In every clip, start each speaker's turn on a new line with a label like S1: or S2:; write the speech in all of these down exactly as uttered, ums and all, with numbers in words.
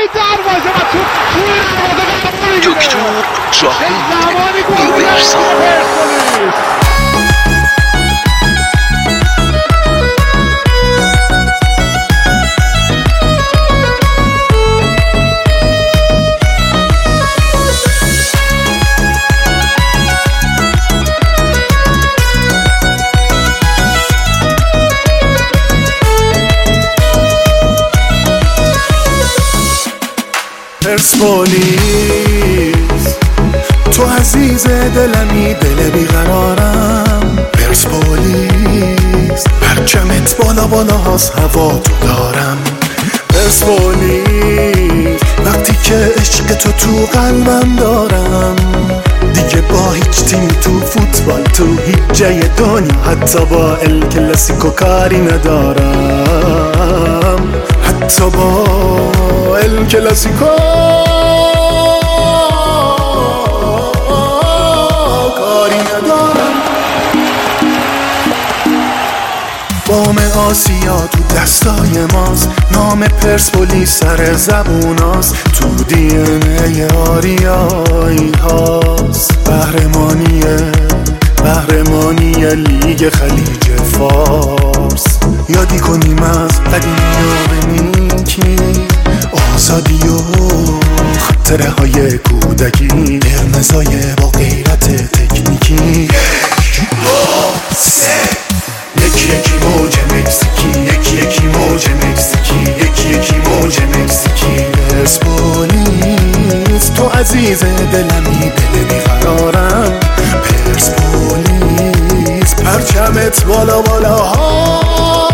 S1: جلوی دروازه و توپ توی دروازه قرار میگیره.
S2: دکتر شاهین
S1: زمانی گل
S2: بیبرسان.
S1: پرسپولیس.
S3: پرسپولیس تو عزیز دلمی، دل بیقرارم. پرسپولیس پرچمت بالا بالا هاست، هوا تو دارم. پرسپولیس وقتی که عشق تو تو قلبم دارم، دیگه با هیچ تیم تو فوتبال تو هیچ جای دنیا حتی با ال کلاسیکو کاری ندارم. حتی با ال کلاسیکو کاری ندارم. بام آسیا تو دستای ماست، نام پرسپولیس سر زبوناست، تو دی ان ای آریایی هاست. قهرمانیه قهرمانی لیگ خلیج فارس، یادی کنیم از قدیمی و نیکی، آزادی و خاطره های کودکی، قرمزای با غیرت تکنیکی. یکی یکی موج مکزیکی، یکی یکی موج مکزیکی، یکی یکی موج مکزیکی. پرسپولیس تو عزیز دلمی، دل بیقرارم. پرسپولیس پرچمت بالا بالا ها.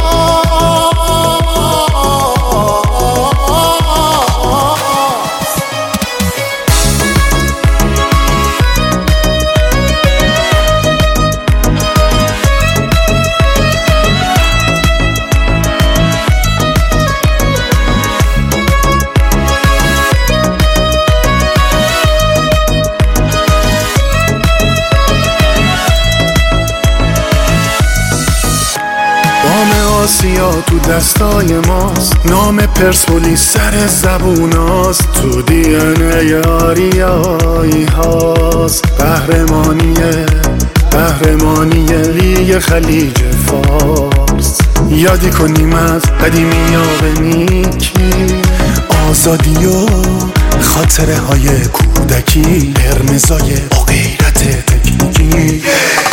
S3: آسیا تو دستای ماست، نام پرسپولیس سر زبوناست، تو دی ان ای آریایی هاست. قهرمانیه قهرمانی لیگ خلیج فارس، یادی کنیم از قدیمی ها به نیکی، آزادی و خاطره های کودکی، قرمزای با غیرت تکنیکی.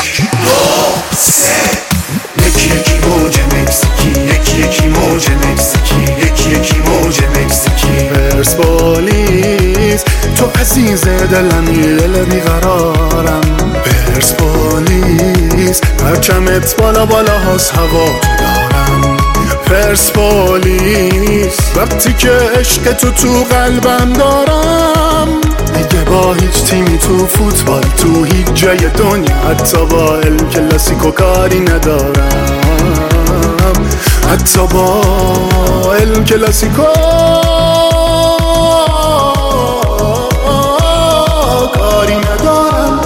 S3: یکی یکی موج مکزیکی، یکی یکی موج مکزیکی، یکی یکی موج مکزیکی. پرسپولیس تو عزیز دلمی، دل بیقرارم. پرسپولیس پرچمت بالا بالا هاست، هوا تو دارم. پرسپولیس وقتی که عشق تو تو قلبم دارم، دیگه با هیچ تیمی تو فوتبال تو هیچ جای دنیا حتی با ال کلاسیکو کاری ندارم. حتی با ال کلاسیکو کاری ندارم.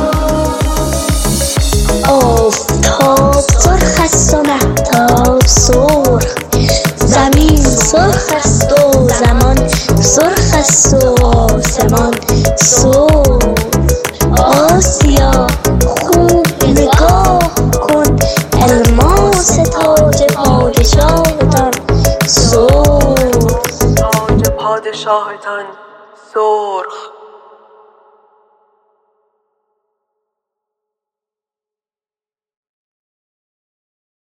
S4: آفتاب سرخ است و مهتاب سرخ، زمین سرخ است و زمان سرخ است و آسمان سرخ. آسیا خوب نگاه کن، الماس تاج پادشاهتان سرخ،
S5: تاج پادشاهتان سرخ.